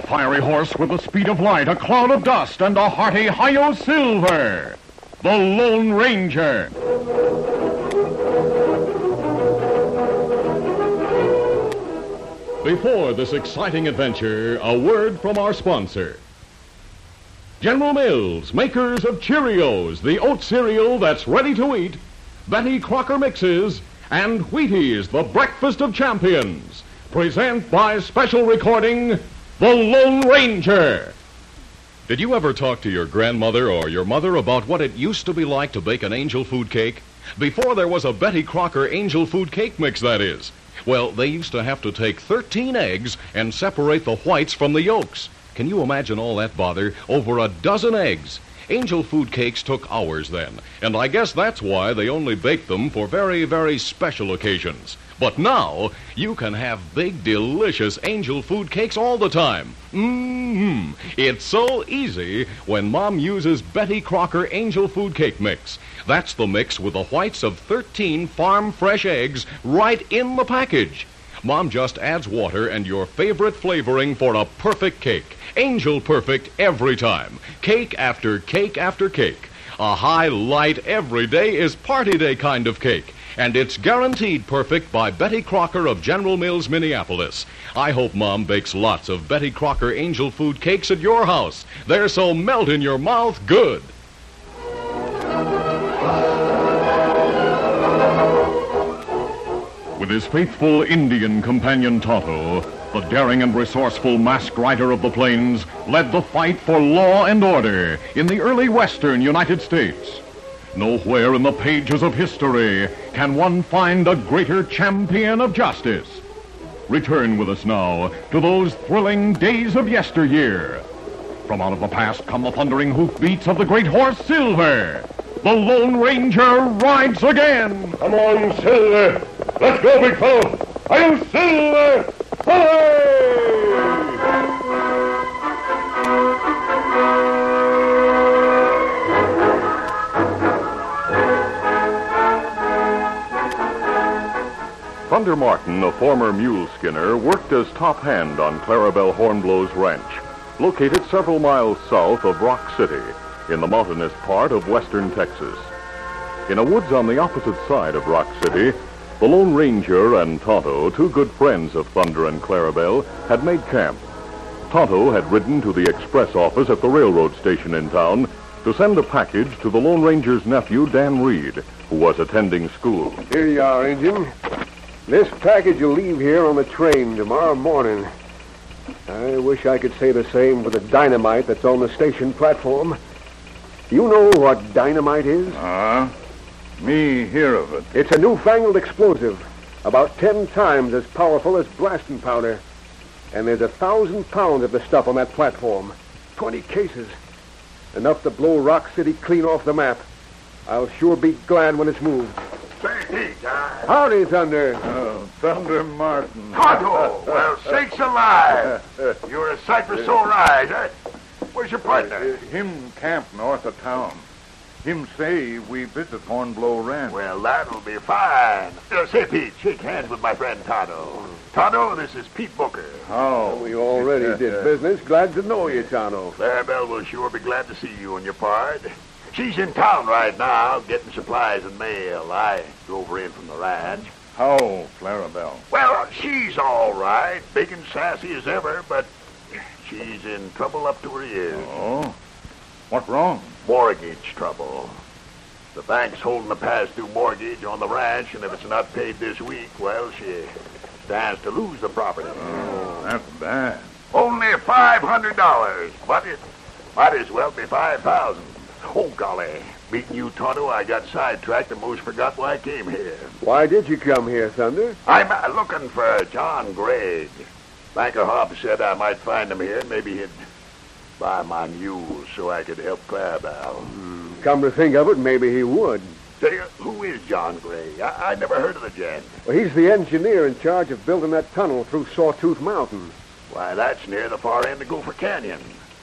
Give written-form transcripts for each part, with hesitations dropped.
fiery horse with the speed of light, a cloud of dust, and a hearty Hi-Yo Silver, the Lone Ranger. Before this exciting adventure, a word from our sponsor. General Mills, makers of Cheerios, the oat cereal that's ready to eat, Betty Crocker Mixes, and Wheaties, the breakfast of champions, present by special recording, The Lone Ranger. Did you ever talk to your grandmother or your mother about what it used to be like to bake an angel food cake? Before there was a Betty Crocker angel food cake mix, that is. Well, they used to have to take 13 eggs and separate the whites from the yolks. Can you imagine all that bother? Over a dozen eggs. Angel food cakes took hours then, and I guess that's why they only baked them for very, very special occasions. But now, you can have big, delicious angel food cakes all the time. It's so easy when Mom uses Betty Crocker Angel Food Cake Mix. That's the mix with the whites of 13 farm-fresh eggs right in the package. Mom just adds water and your favorite flavoring for a perfect cake. Angel perfect every time. Cake after cake after cake. A high, light, every day is party day kind of cake. And it's guaranteed perfect by Betty Crocker of General Mills, Minneapolis. I hope Mom bakes lots of Betty Crocker Angel Food Cakes at your house. They're so melt in your mouth good. With his faithful Indian companion Tonto, the daring and resourceful masked rider of the plains led the fight for law and order in the early western United States. Nowhere in the pages of history can one find a greater champion of justice. Return with us now to those thrilling days of yesteryear. From out of the past come the thundering hoofbeats of the great horse Silver. The Lone Ranger rides again. Come on, Silver. Let's go, big fellow. Are you Silver? Hooray! Thunder Martin, a former mule skinner, worked as top hand on Clarabelle Hornblow's ranch, located several miles south of Rock City, in the mountainous part of western Texas. In a woods on the opposite side of Rock City, the Lone Ranger and Tonto, two good friends of Thunder and Clarabelle, had made camp. Tonto had ridden to the express office at the railroad station in town to send a package to the Lone Ranger's nephew, Dan Reed, who was attending school. Here you are, Injun. This package will leave here on the train tomorrow morning. I wish I could say the same for the dynamite that's on the station platform. You know what dynamite is? Me hear of it. It's a newfangled explosive, about 10 times as powerful as blasting powder. And there's 1,000 pounds of the stuff on that platform. 20 cases. Enough to blow Rock City clean off the map. I'll sure be glad when it's moved. Say, Pete, Howdy, Thunder. Oh, Thunder Martin. Tonto! Well, sakes alive! You're a sight for sore eyes, eh? Where's your partner? Him camp north of town. Him say we visit Hornblow Ranch. Well, that'll be fine. Say, Pete, shake hands with my friend Tonto. Tonto, this is Pete Booker. Oh. We already did business. Glad to know you, Tonto. Clarabelle will sure be glad to see you and your pard. She's in town right now, getting supplies and mail. I drove her in from the ranch. How, Clarabelle? Well, she's all right, big and sassy as ever, but she's in trouble up to her ears. Oh? What wrong? Mortgage trouble. The bank's holding a past-due mortgage on the ranch, and if it's not paid this week, well, she stands to lose the property. Oh, that's bad. Only $500, but it might as well be $5,000. Oh, golly. Meeting you, Tonto, I got sidetracked and most forgot why I came here. Why did you come here, Thunder? I'm looking for John Gregg. Banker Hobbs said I might find him here, and maybe he'd buy my mules so I could help Clarabelle. Come to think of it, maybe he would. Say, who is John Gregg? I never heard of the gent. Well, he's the engineer in charge of building that tunnel through Sawtooth Mountain. Why, that's near the far end of Gopher Canyon.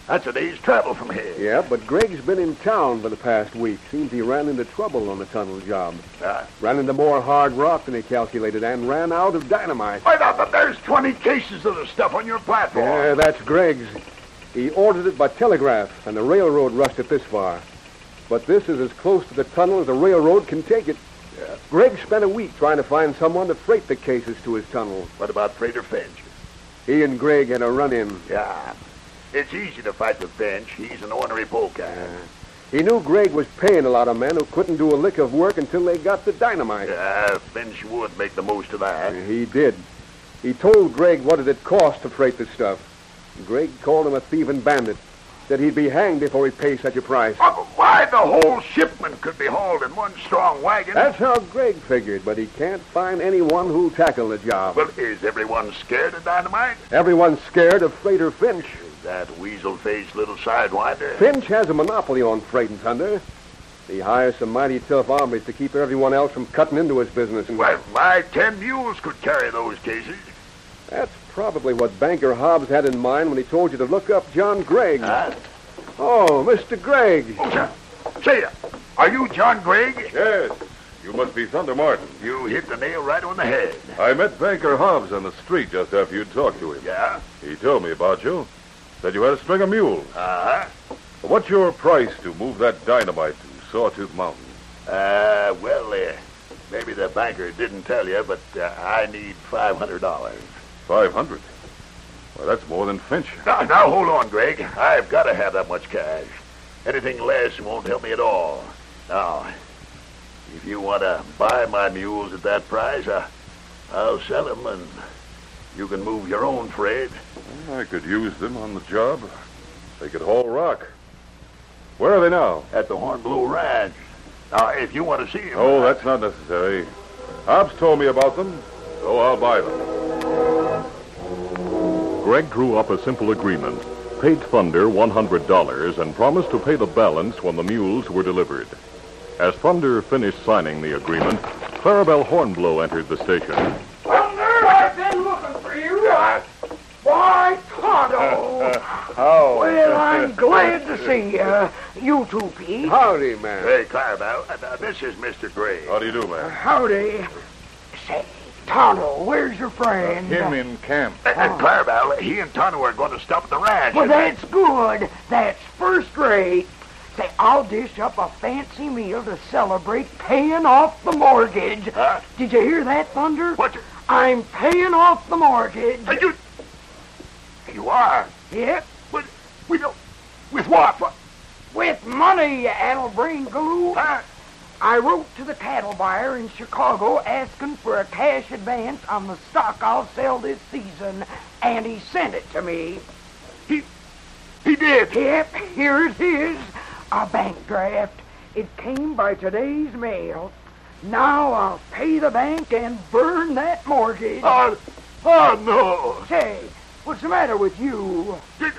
That's a day's travel from here. Yeah, but Greg's been in town for the past week. Seems he ran into trouble on the tunnel job. Ran into more hard rock than he calculated and ran out of dynamite. Wait up, but there's 20 cases of the stuff on your platform. Yeah, that's Greg's. He ordered it by telegraph, and the railroad rushed it this far. But this is as close to the tunnel as the railroad can take it. Greg spent a week trying to find someone to freight the cases to his tunnel. What about Freighter Finch? He and Greg had a run-in. Yeah. It's easy to fight with Finch. He's an ornery polecat. He knew Greg was paying a lot of men who couldn't do a lick of work until they got the dynamite. Finch would make the most of that. He did. He told Greg what it had cost to freight the stuff. Greg called him a thieving bandit. Said he'd be hanged before he'd pay such a price. Why the whole shipment could be hauled in one strong wagon? That's how Greg figured, but he can't find anyone who'll tackle the job. Well, is everyone scared of dynamite? Everyone's scared of Freighter Finch. That weasel-faced little sidewinder. Finch has a monopoly on freight and thunder. He hires some mighty tough hombres to keep everyone else from cutting into his business. Well, my 10 mules could carry those cases. That's probably what Banker Hobbs had in mind when he told you to look up John Gregg. Oh, Mr. Gregg. Say, are you John Gregg? Yes. You must be Thunder Martin. You hit the nail right on the head. I met Banker Hobbs on the street just after you'd talked to him. Yeah? He told me about you. Said you had a string of mules. Uh-huh. What's your price to move that dynamite to Sawtooth Mountain? Maybe the banker didn't tell you, but I need $500. 500. Well, that's more than Finch. Now, hold on, Greg. I've got to have that much cash. Anything less won't help me at all. Now, if you want to buy my mules at that price, I'll sell them, and you can move your own freight. I could use them on the job. They could haul rock. Where are they now? At the Hornblow Ranch. Now, if you want to see them... Oh, that's not necessary. Hobbs told me about them, so I'll buy them. Greg drew up a simple agreement, paid Thunder $100, and promised to pay the balance when the mules were delivered. As Thunder finished signing the agreement, Clarabelle Hornblow entered the station. Thunder, I've been looking for you. Why, Tonto. Oh. Well, I'm glad to see you. You too, Pete. Howdy, man. Hey, Clarabelle, this is Mr. Gray. How do you do, man? Howdy. Say, Tonto, where's your friend? Him in camp. Clarabelle, he and Tonto are going to stop at the ranch. Well, that's good. That's first rate. Say, I'll dish up a fancy meal to celebrate paying off the mortgage. Huh? Did you hear that, Thunder? What? I'm paying off the mortgage. You are? Yep. But we don't... With what? With money, you addle-brain goo. Huh? I wrote to the cattle buyer in Chicago asking for a cash advance on the stock I'll sell this season, and he sent it to me. He did? Yep, here it is. A bank draft. It came by today's mail. Now I'll pay the bank and burn that mortgage. Oh, no. Say, what's the matter with you?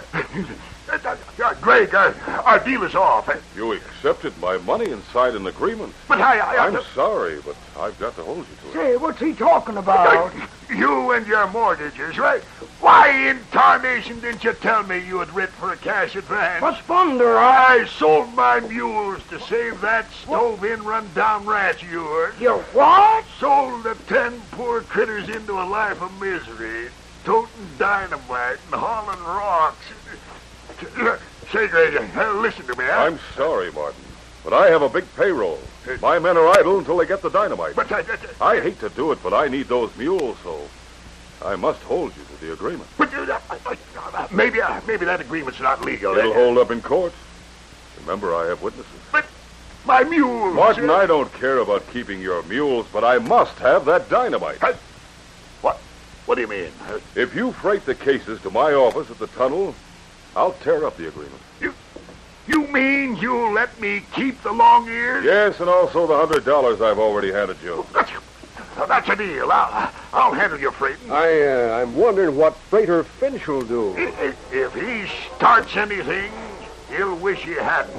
Greg, our deal is off. You accepted my money and signed an agreement. But I'm sorry, but I've got to hold you to it. Say, what's he talking about? You and your mortgages, right? Why in tarnation didn't you tell me you had written for a cash advance? What's Thunder? I sold my mules to save that stove-in, run-down ranch of yours. You what? Sold the 10 poor critters into a life of misery, toting dynamite and hauling rocks. Say, Greg, listen to me, huh? I'm sorry, Martin, but I have a big payroll. My men are idle until they get the dynamite. But I hate to do it, but I need those mules, so I must hold you to the agreement. But maybe that agreement's not legal. It'll hold up in court. Remember, I have witnesses. But my mules... Martin, I don't care about keeping your mules, but I must have that dynamite. What do you mean? If you freight the cases to my office at the tunnel, I'll tear up the agreement. You mean you'll let me keep the long ears? Yes, and also the $100 I've already handed you. That's a deal. I'll handle your freighting. I'm wondering what Freighter Finch will do. If he starts anything, he'll wish he hadn't.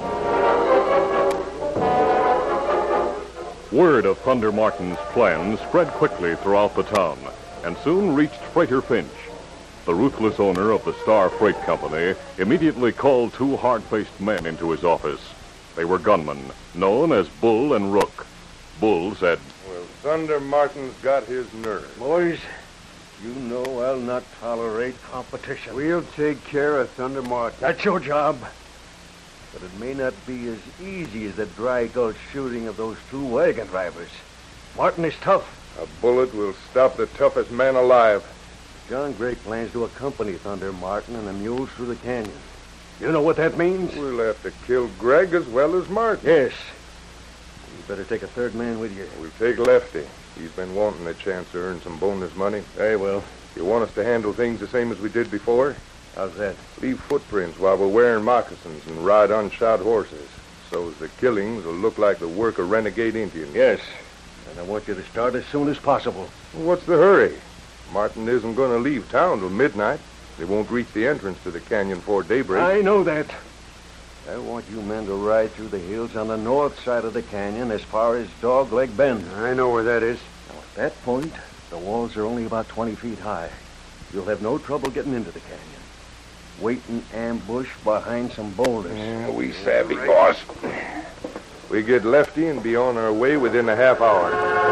Word of Thunder Martin's plan spread quickly throughout the town and soon reached Freighter Finch. The ruthless owner of the Star Freight Company immediately called two hard-faced men into his office. They were gunmen, known as Bull and Rook. Bull said, Well, Thunder Martin's got his nerve. Boys, you know I'll not tolerate competition. We'll take care of Thunder Martin. That's your job. But it may not be as easy as the dry gulch shooting of those two wagon drivers. Martin is tough. A bullet will stop the toughest man alive. John Gregg plans to accompany Thunder Martin and the mules through the canyon. You know what that means? We'll have to kill Gregg as well as Martin. Yes. You better take a third man with you. We'll take Lefty. He's been wanting a chance to earn some bonus money. Very well. You want us to handle things the same as we did before? How's that? Leave footprints while we're wearing moccasins and ride unshod horses, so as the killings will look like the work of renegade Indians. Yes. And I want you to start as soon as possible. What's the hurry? Martin isn't going to leave town till midnight. They won't reach the entrance to the canyon before daybreak. I know that. I want you men to ride through the hills on the north side of the canyon as far as Dogleg Bend. I know where that is. Now, at that point, the walls are only about 20 feet high. You'll have no trouble getting into the canyon. Wait in ambush behind some boulders. Yeah, we savvy, boss. We get Lefty and be on our way within a half hour.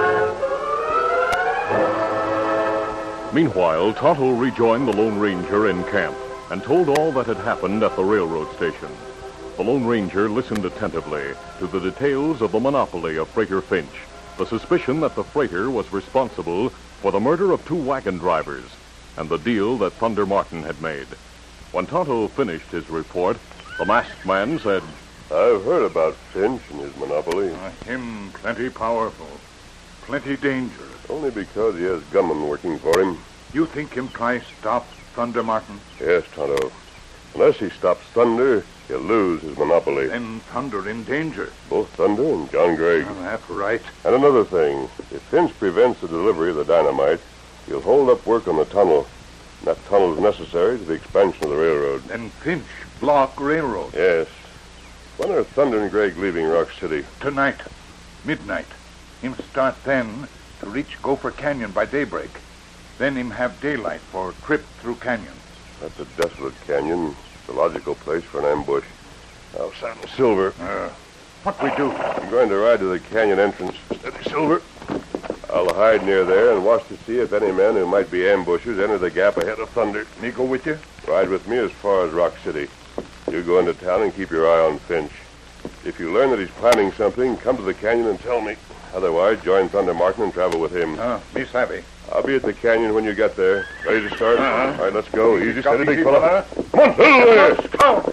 Meanwhile, Tonto rejoined the Lone Ranger in camp and told all that had happened at the railroad station. The Lone Ranger listened attentively to the details of the monopoly of Freighter Finch, the suspicion that the freighter was responsible for the murder of two wagon drivers, and the deal that Thunder Martin had made. When Tonto finished his report, the masked man said, I've heard about Finch and his monopoly. Him plenty powerful, plenty dangerous. Only because he has gunmen working for him. You think him try stop Thunder Martin? Yes, Tonto. Unless he stops Thunder, he'll lose his monopoly. Then Thunder in danger. Both Thunder and John Gregg. That's right. And another thing, if Finch prevents the delivery of the dynamite, he'll hold up work on the tunnel. And that tunnel is necessary to the expansion of the railroad. Then Finch block railroad. Yes. When are Thunder and Gregg leaving Rock City? Tonight, midnight. Him start then to reach Gopher Canyon by daybreak. Then him have daylight for a trip through canyon. That's a desolate canyon. It's a logical place for an ambush. Now, saddle Silver. What we do? I'm going to ride to the canyon entrance. Steady, Silver. I'll hide near there and watch to see if any men who might be ambushers enter the gap ahead of Thunder. Me go with you? Ride with me as far as Rock City. You go into town and keep your eye on Finch. If you learn that he's planning something, come to the canyon and tell me. Otherwise, join Thunder Martin and travel with him. Me savvy. I'll be at the canyon when you get there. Ready to start? All right, let's go. Easy, Copy, steady, big fella. fella. Come on, little there. Come.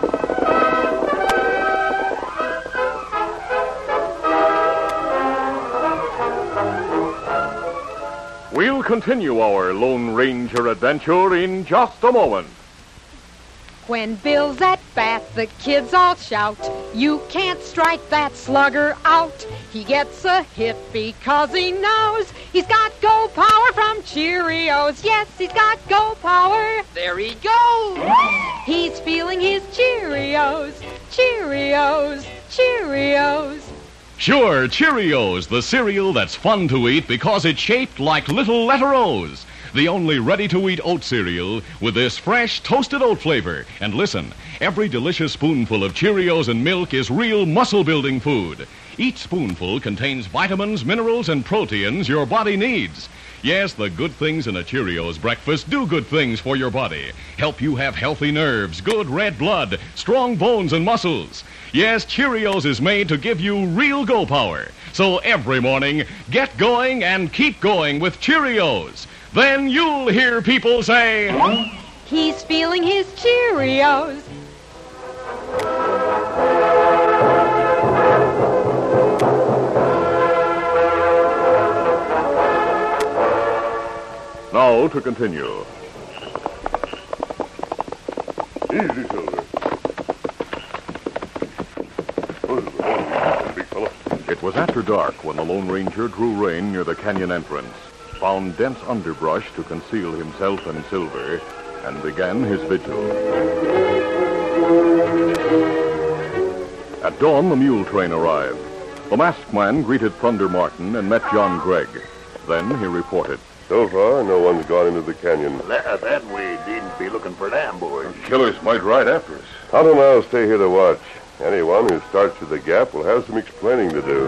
We'll continue our Lone Ranger adventure in just a moment. When Bill's at bat, the kids all shout, you can't strike that slugger out. He gets a hit because he knows he's got go power from Cheerios. Yes, he's got go power. There he goes. He's feeling his Cheerios, Cheerios, Cheerios. Sure, Cheerios, the cereal that's fun to eat because it's shaped like little letter O's. The only ready-to-eat oat cereal with this fresh toasted oat flavor. And listen, every delicious spoonful of Cheerios and milk is real muscle-building food. Each spoonful contains vitamins, minerals, and proteins your body needs. Yes, the good things in a Cheerios breakfast do good things for your body. Help you have healthy nerves, good red blood, strong bones and muscles. Yes, Cheerios is made to give you real go power. So every morning, get going and keep going with Cheerios. Then you'll hear people say, he's feeling his Cheerios. Now to continue. Easy, Silver. Big fella. It was after dark when the Lone Ranger drew rein near the canyon entrance, found dense underbrush to conceal himself and Silver, and began his vigil. At dawn, the mule train arrived. The masked man greeted Thunder Martin and met John Gregg. Then he reported. So far, no one's gone into the canyon. Then we needn't be looking for an ambush. Killers might ride after us. Tonto and I'll stay here to watch. Anyone who starts through the gap will have some explaining to do.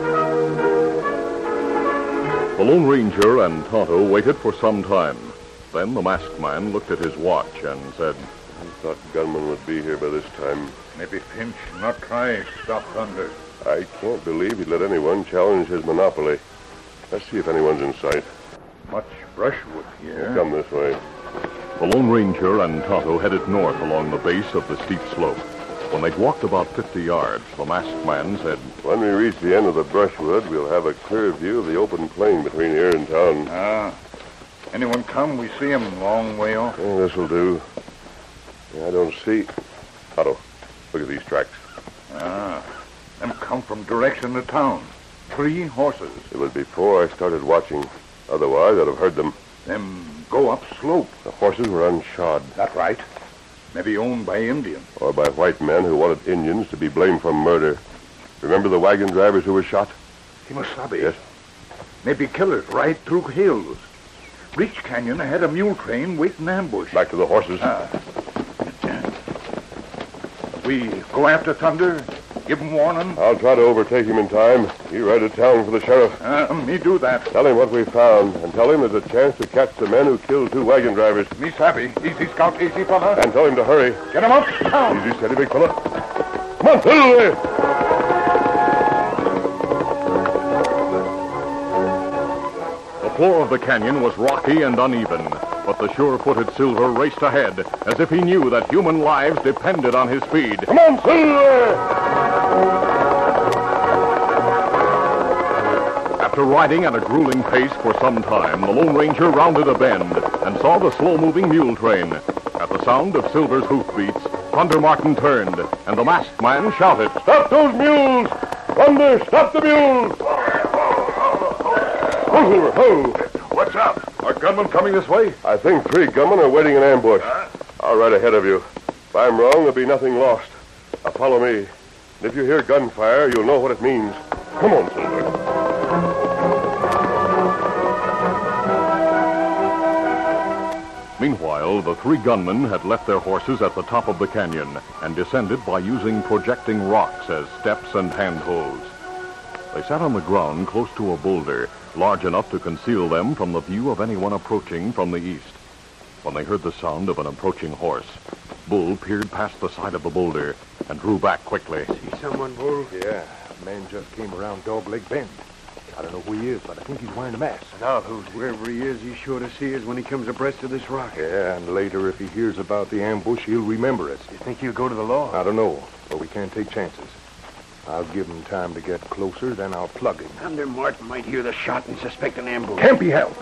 The Lone Ranger and Tonto waited for some time. Then the masked man looked at his watch and said, I thought gunmen would be here by this time. Maybe Finch not try to stop Thunder. I can't believe he'd let anyone challenge his monopoly. Let's see if anyone's in sight. Much brushwood here. Come this way. The Lone Ranger and Tonto headed north along the base of the steep slope. When they'd walked about 50 yards, the masked man said, When we reach the end of the brushwood, we'll have a clear view of the open plain between here and town. Anyone come? We see him long way off. Yeah, this'll do. I don't see... Otto, look at these tracks. Them come from direction of town. 3 horses. It was before I started watching. Otherwise, I'd have heard them. Them go up slope. The horses were unshod. That right. Maybe owned by Indians. Or by white men who wanted Indians to be blamed for murder. Remember the wagon drivers who were shot? Kimasabi. Yes? Maybe killers ride through hills. Reach Canyon ahead a mule train waiting ambush. Back to the horses. We go after Thunder? Give him warning? I'll try to overtake him in time. You ride to town for the sheriff. Me do that. Tell him what we found, and tell him there's a chance to catch the men who killed 2 wagon drivers. Me savvy. Easy, Scout, easy, fella. And tell him to hurry. Get him up. Down. Easy, steady, big fella. Come on, Silver! The floor of the canyon was rocky and uneven, but the sure-footed Silver raced ahead as if he knew that human lives depended on his speed. Come on, Silver! After riding at a grueling pace for some time, the Lone Ranger rounded a bend and saw the slow-moving mule train. At the sound of Silver's hoofbeats, Thunder Martin turned, and the masked man shouted, Stop those mules! Thunder, stop the mules! Ho, Silver, ho! What's up? Are gunmen coming this way? I think 3 gunmen are waiting in ambush. I'll ride ahead of you. If I'm wrong, there'll be nothing lost. Now follow me. And if you hear gunfire, you'll know what it means. Come on, Silver. Meanwhile, the 3 gunmen had left their horses at the top of the canyon and descended by using projecting rocks as steps and handholds. They sat on the ground close to a boulder, large enough to conceal them from the view of anyone approaching from the east. When they heard the sound of an approaching horse, Bull peered past the side of the boulder and drew back quickly. See someone, Bull? Yeah, a man just came around Dogleg Bend. I don't know who he is, but I think he's wearing a mask. Now, wherever he is, he's sure to see us when he comes abreast of this rock. Yeah, and later, if he hears about the ambush, he'll remember us. You think he'll go to the law? I don't know, but we can't take chances. I'll give him time to get closer, then I'll plug him. Thunder Martin might hear the shot and suspect an ambush. Can't be helped.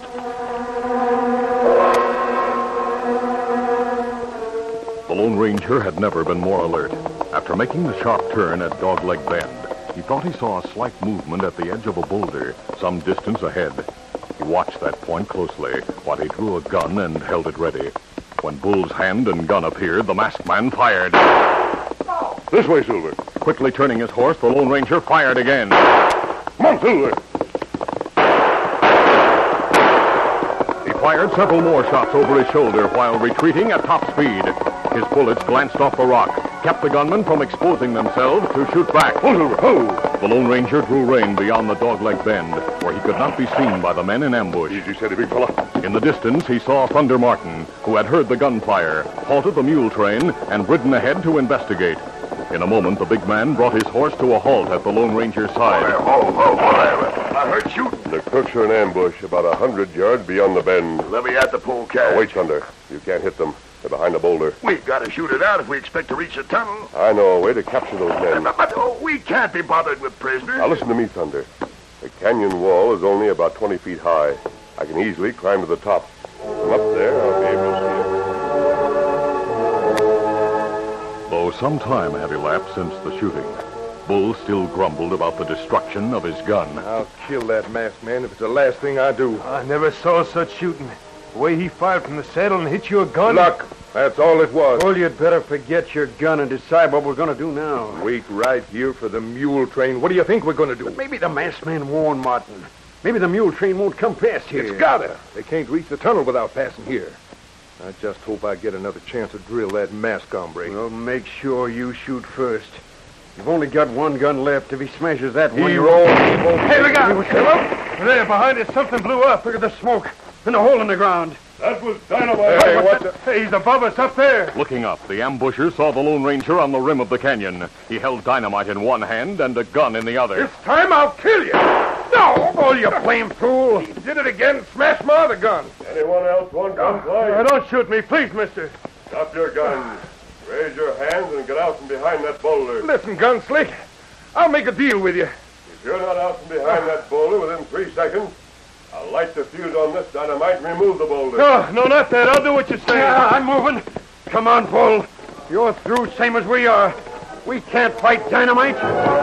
The Lone Ranger had never been more alert. After making the sharp turn at Dogleg Bend, he thought he saw a slight movement at the edge of a boulder some distance ahead. He watched that point closely while he drew a gun and held it ready. When Bull's hand and gun appeared, the masked man fired. This way, Silver. Quickly turning his horse, the Lone Ranger fired again. Come on, Silver. He fired several more shots over his shoulder while retreating at top speed. His bullets glanced off the rock, kept the gunmen from exposing themselves to shoot back. Ho, Silver, ho! The Lone Ranger drew rein beyond the Dogleg Bend, where he could not be seen by the men in ambush. Easy, steady, big fella. In the distance, he saw Thunder Martin, who had heard the gunfire, halted the mule train, and ridden ahead to investigate. In a moment, the big man brought his horse to a halt at the Lone Ranger's side. I heard shooting. The crooks are in ambush about 100 yards beyond the bend. Let me at the pole cash. Now, wait, Thunder. You can't hit them. They're behind the boulder. We've got to shoot it out if we expect to reach the tunnel. I know a way to capture those men. But we can't be bothered with prisoners. Now, listen to me, Thunder. The canyon wall is only about 20 feet high. I can easily climb to the top. From up there, I'll be able to see it. Though some time had elapsed since the shooting, Bull still grumbled about the destruction of his gun. I'll kill that masked man if it's the last thing I do. I never saw such shooting. The way he fired from the saddle and hit you a gun. Luck. That's all it was. Well, you'd better forget your gun and decide what we're going to do now. Wait right here for the mule train. What do you think we're going to do? Maybe the masked man warned Martin. Maybe the mule train won't come past here. It's gotta. They can't reach the tunnel without passing here. I just hope I get another chance to drill that masked hombre. Well, make sure you shoot first. You've only got one gun left. If he smashes that one... He won't. Hey, look out! There, behind us, something blew up. Look at the smoke and the hole in the ground. That was dynamite. Hey, what the... Hey, he's above us, up there. Looking up, the ambusher saw the Lone Ranger on the rim of the canyon. He held dynamite in one hand and a gun in the other. This time I'll kill you. No, oh, you blame fool. He did it again. Smashed my other gun. Anyone else want gunplay? Don't shoot me, please, mister. Drop your guns. Raise your hands and get out from behind that boulder. Listen, Gunslick, I'll make a deal with you. If you're not out from behind that boulder within 3 seconds, I'll light the fuse on this dynamite and remove the boulder. No, not that. I'll do what you say. Yeah, I'm moving. Come on, Bull. You're through, same as we are. We can't fight dynamite.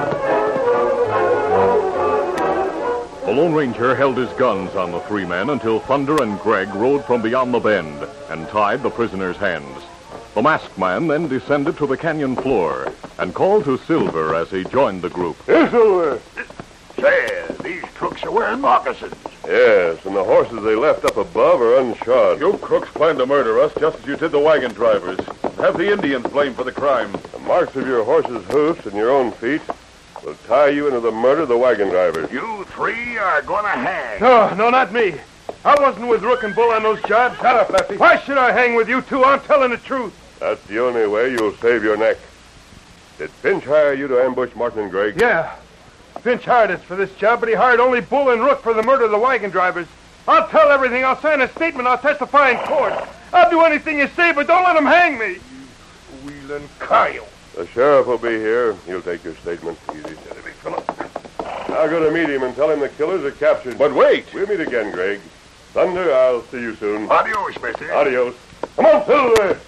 The Lone Ranger held his guns on the 3 men until Thunder and Greg rode from beyond the bend and tied the prisoners' hands. The masked man then descended to the canyon floor and called to Silver as he joined the group. Here, Silver. Say, these crooks are wearing moccasins. Yes, and the horses they left up above are unshod. You crooks planned to murder us just as you did the wagon drivers. Have the Indians blamed for the crime. The marks of your horses' hoofs and your own feet will tie you into the murder of the wagon drivers. You 3 are going to hang. No, not me. I wasn't with Rook and Bull on those jobs. Shut up, Lefty. Why should I hang with you two? I'm telling the truth. That's the only way you'll save your neck. Did Finch hire you to ambush Martin and Gregg? Yeah. Finch hired us for this job, but he hired only Bull and Rook for the murder of the wagon drivers. I'll tell everything. I'll sign a statement. I'll testify in court. I'll do anything you say, but don't let them hang me. You wheeling coyote. The sheriff will be here. He'll take your statement. Easy, steady, big fella. I'll go to meet him and tell him the killers are captured. But wait. We'll meet again, Gregg. Thunder, I'll see you soon. Adios, mister. Adios. Come on, Silver.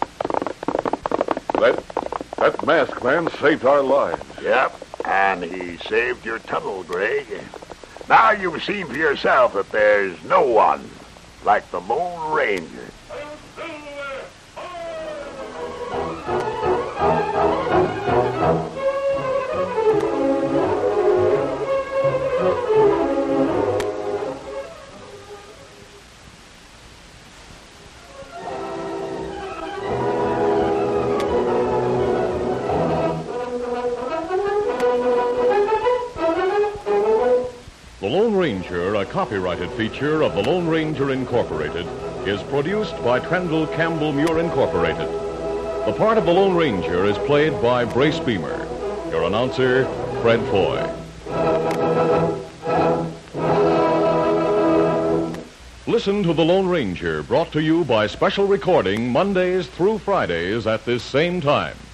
That masked man saved our lives. Yep, and he saved your tunnel, Greg. Now you've seen for yourself that there's no one like the Lone Ranger. The Lone Ranger, a copyrighted feature of the Lone Ranger Incorporated, is produced by Trendle Campbell Muir Incorporated. The part of the Lone Ranger is played by Brace Beamer. Your announcer, Fred Foy. Listen to The Lone Ranger, brought to you by special recording Mondays through Fridays at this same time.